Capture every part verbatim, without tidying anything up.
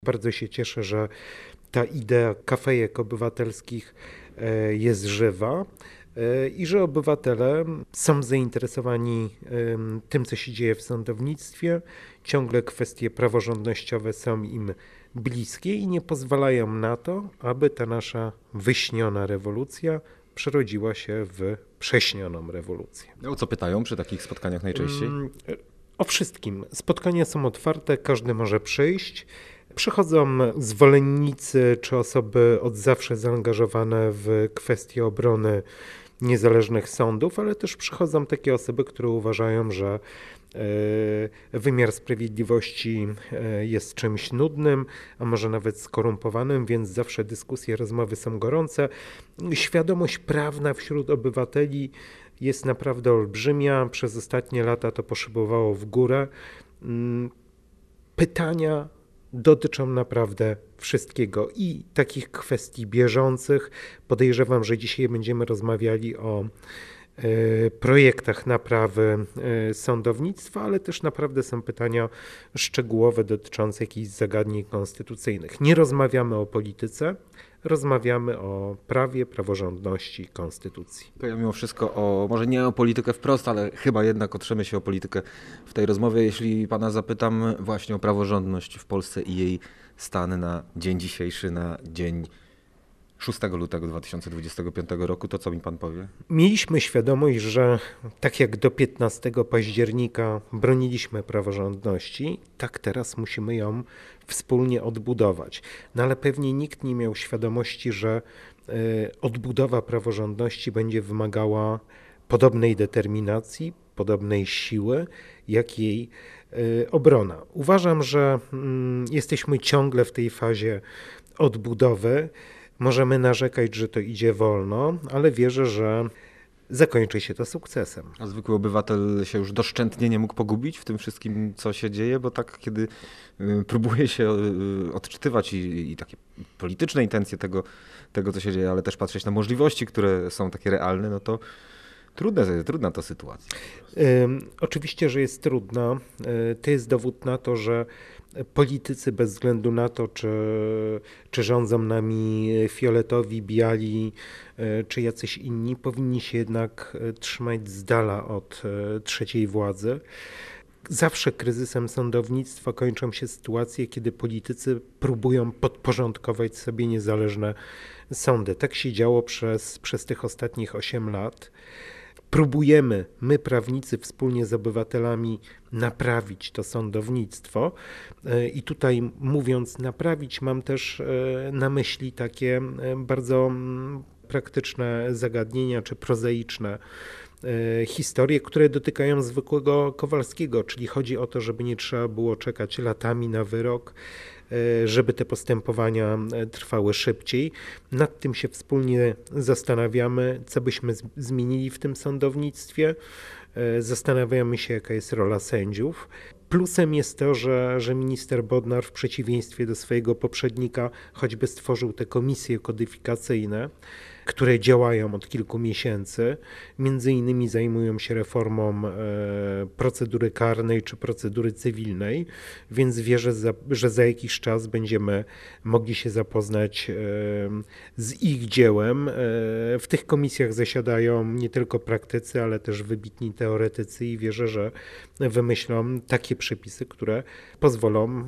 Bardzo się cieszę, że ta idea kafejek obywatelskich jest żywa i że obywatele są zainteresowani tym, co się dzieje w sądownictwie. Ciągle kwestie praworządnościowe są im bliskie i nie pozwalają na to, aby ta nasza wyśniona rewolucja przerodziła się w prześnioną rewolucję. O co pytają przy takich spotkaniach najczęściej? O wszystkim. Spotkania są otwarte, każdy może przyjść. Przychodzą zwolennicy czy osoby od zawsze zaangażowane w kwestie obrony niezależnych sądów, ale też przychodzą takie osoby, które uważają, że wymiar sprawiedliwości jest czymś nudnym, a może nawet skorumpowanym, więc zawsze dyskusje, rozmowy są gorące. Świadomość prawna wśród obywateli jest naprawdę olbrzymia. Przez ostatnie lata to poszybowało w górę. Pytania dotyczą naprawdę wszystkiego i takich kwestii bieżących. Podejrzewam, że dzisiaj będziemy rozmawiali o projektach naprawy sądownictwa, ale też naprawdę są pytania szczegółowe dotyczące jakichś zagadnień konstytucyjnych. Nie rozmawiamy o polityce, rozmawiamy o prawie, praworządności, konstytucji. To ja mimo wszystko o, może nie o politykę wprost, ale chyba jednak otrzemy się o politykę w tej rozmowie. Jeśli pana zapytam właśnie o praworządność w Polsce i jej stan na dzień dzisiejszy, na dzień szóstego lutego dwa tysiące dwudziestego piątego roku, to co mi pan powie? Mieliśmy świadomość, że tak jak do piętnastego października broniliśmy praworządności, tak teraz musimy ją wspólnie odbudować. No ale pewnie nikt nie miał świadomości, że odbudowa praworządności będzie wymagała podobnej determinacji, podobnej siły, jak jej obrona. Uważam, że jesteśmy ciągle w tej fazie odbudowy. Możemy narzekać, że to idzie wolno, ale wierzę, że zakończy się to sukcesem. A zwykły obywatel się już doszczętnie nie mógł pogubić w tym wszystkim, co się dzieje, bo tak kiedy próbuje się odczytywać i, i takie polityczne intencje tego, tego, co się dzieje, ale też patrzeć na możliwości, które są takie realne, no to trudne, trudna ta sytuacja. Oczywiście, że jest trudna. To jest dowód na to, że politycy bez względu na to, czy, czy rządzą nami fioletowi, biali, czy jacyś inni, powinni się jednak trzymać z dala od trzeciej władzy. Zawsze kryzysem sądownictwa kończą się sytuacje, kiedy politycy próbują podporządkować sobie niezależne sądy. Tak się działo przez, przez tych ostatnich osiem lat. Próbujemy, my prawnicy, wspólnie z obywatelami naprawić to sądownictwo i tutaj mówiąc naprawić, mam też na myśli takie bardzo praktyczne zagadnienia czy prozaiczne historie, które dotykają zwykłego Kowalskiego, czyli chodzi o to, żeby nie trzeba było czekać latami na wyrok, żeby te postępowania trwały szybciej. Nad tym się wspólnie zastanawiamy, co byśmy zmienili w tym sądownictwie. Zastanawiamy się, jaka jest rola sędziów. Plusem jest to, że, że minister Bodnar w przeciwieństwie do swojego poprzednika choćby stworzył te komisje kodyfikacyjne, które działają od kilku miesięcy, między innymi zajmują się reformą procedury karnej czy procedury cywilnej, więc wierzę, że za jakiś czas będziemy mogli się zapoznać z ich dziełem. W tych komisjach zasiadają nie tylko praktycy, ale też wybitni teoretycy i wierzę, że wymyślą takie przepisy, które pozwolą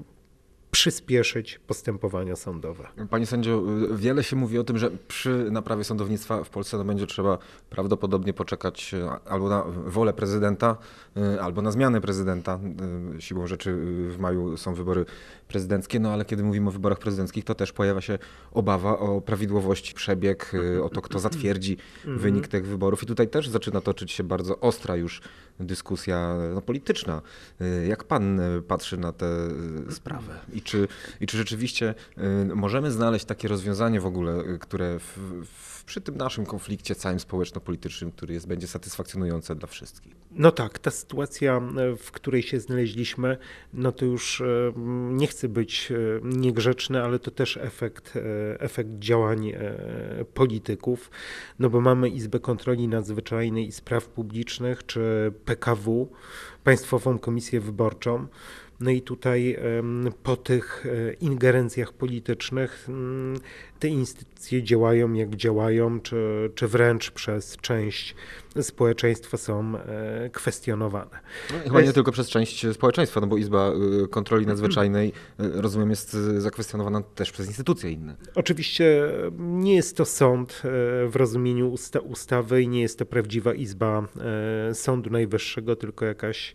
przyspieszyć postępowania sądowe. Panie sędzio, wiele się mówi o tym, że przy naprawie sądownictwa w Polsce no będzie trzeba prawdopodobnie poczekać albo na wolę prezydenta, albo na zmianę prezydenta. Siłą rzeczy w maju są wybory prezydenckie, no ale kiedy mówimy o wyborach prezydenckich, to też pojawia się obawa o prawidłowość, przebieg, o to, kto zatwierdzi wynik tych wyborów. I tutaj też zaczyna toczyć się bardzo ostra już dyskusja no, polityczna. Jak pan patrzy na tę sprawę? I czy, i czy rzeczywiście możemy znaleźć takie rozwiązanie w ogóle, które w, w, przy tym naszym konflikcie całym społeczno-politycznym, który jest, będzie satysfakcjonujące dla wszystkich? No tak, ta sytuacja, w której się znaleźliśmy, no to już nie chcę być niegrzeczny, ale to też efekt, efekt działań polityków, no bo mamy Izbę Kontroli Nadzwyczajnej i Spraw Publicznych, czy P K W, Państwową Komisję Wyborczą, No i tutaj po tych ingerencjach politycznych te instytucje działają jak działają, czy, czy wręcz przez część społeczeństwa są kwestionowane. No, chyba nie tylko przez część społeczeństwa, no bo Izba Kontroli Nadzwyczajnej, rozumiem, jest zakwestionowana też przez instytucje inne. Oczywiście nie jest to sąd w rozumieniu usta- ustawy i nie jest to prawdziwa Izba Sądu Najwyższego, tylko jakaś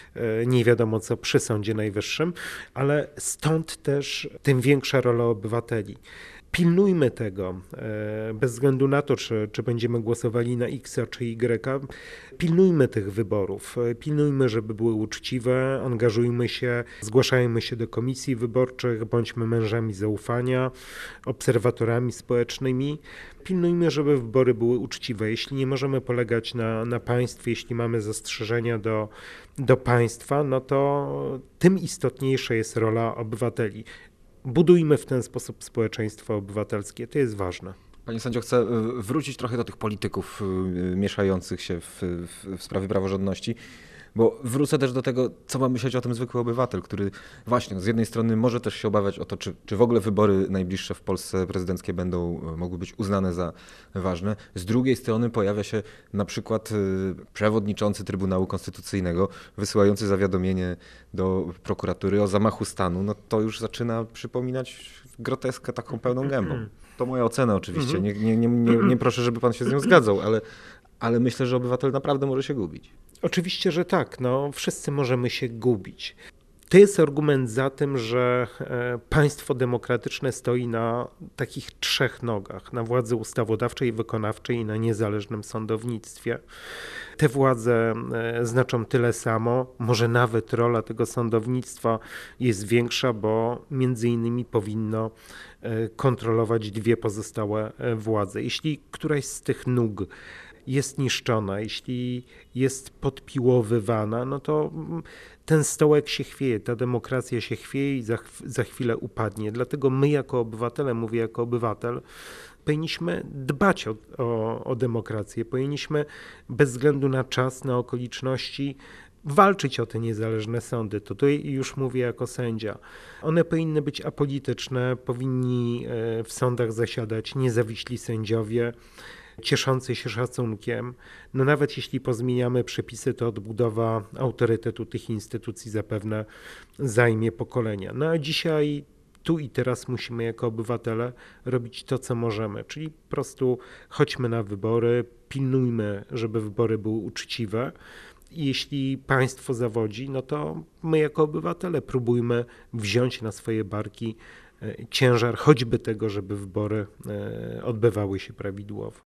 nie wiadomo co przy Sądzie Najwyższym, ale stąd też tym większa rola obywateli. Pilnujmy tego, bez względu na to, czy, czy będziemy głosowali na X czy Y, pilnujmy tych wyborów, pilnujmy, żeby były uczciwe, angażujmy się, zgłaszajmy się do komisji wyborczych, bądźmy mężami zaufania, obserwatorami społecznymi. Pilnujmy, żeby wybory były uczciwe. Jeśli nie możemy polegać na, na państwie, jeśli mamy zastrzeżenia do, do państwa, no to tym istotniejsza jest rola obywateli. Budujmy w ten sposób społeczeństwo obywatelskie. To jest ważne. Panie sędzio, chcę wrócić trochę do tych polityków mieszających się w, w, w sprawy praworządności, bo wrócę też do tego, co ma myśleć o tym zwykły obywatel, który właśnie no, z jednej strony może też się obawiać o to, czy, czy w ogóle wybory najbliższe w Polsce prezydenckie będą mogły być uznane za ważne. Z drugiej strony pojawia się na przykład przewodniczący Trybunału Konstytucyjnego wysyłający zawiadomienie do prokuratury o zamachu stanu. No to już zaczyna przypominać groteskę taką pełną gębą. To moja ocena oczywiście. Nie, nie, nie, nie, nie proszę, żeby pan się z nią zgadzał, ale, ale myślę, że obywatel naprawdę może się gubić. Oczywiście, że tak. No, wszyscy możemy się gubić. To jest argument za tym, że państwo demokratyczne stoi na takich trzech nogach. Na władzy ustawodawczej, wykonawczej i na niezależnym sądownictwie. Te władze znaczą tyle samo, może nawet rola tego sądownictwa jest większa, bo między innymi powinno kontrolować dwie pozostałe władze. Jeśli któraś z tych nóg jest niszczona, jeśli jest podpiłowywana, no to ten stołek się chwieje, ta demokracja się chwieje i za, za chwilę upadnie. Dlatego my jako obywatele, mówię jako obywatel, powinniśmy dbać o, o, o demokrację, powinniśmy bez względu na czas, na okoliczności walczyć o te niezależne sądy. To tutaj już mówię jako sędzia. One powinny być apolityczne, powinni w sądach zasiadać niezawiśli sędziowie, cieszący się szacunkiem. No nawet jeśli pozmieniamy przepisy, to odbudowa autorytetu tych instytucji zapewne zajmie pokolenia. No a dzisiaj, tu i teraz musimy jako obywatele robić to, co możemy, czyli po prostu chodźmy na wybory, pilnujmy, żeby wybory były uczciwe. Jeśli państwo zawodzi, no to my jako obywatele próbujmy wziąć na swoje barki ciężar choćby tego, żeby wybory odbywały się prawidłowo.